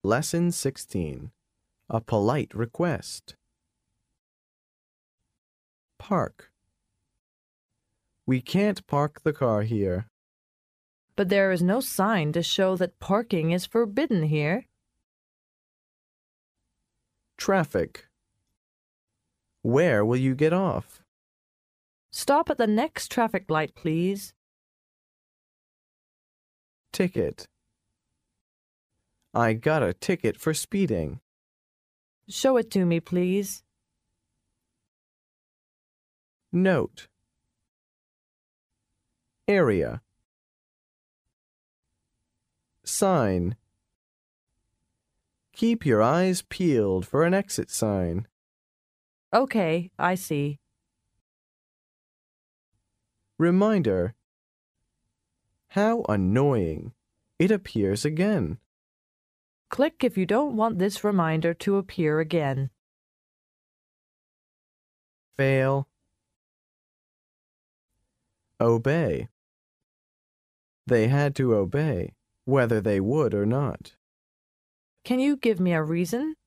Lesson 16. A polite request. Park. We can't park the car here. But there is no sign to show that parking is forbidden here. Traffic. Where will you get off? Stop at the next traffic light, please. Ticket. I got a ticket for speeding. Show it to me, please. Note. Area. Sign. Keep your eyes peeled for an exit sign. Okay, I see. Reminder. How annoying. It appears again. Click if you don't want this reminder to appear again. Fail. Obey. They had to obey, whether they would or not. Can you give me a reason?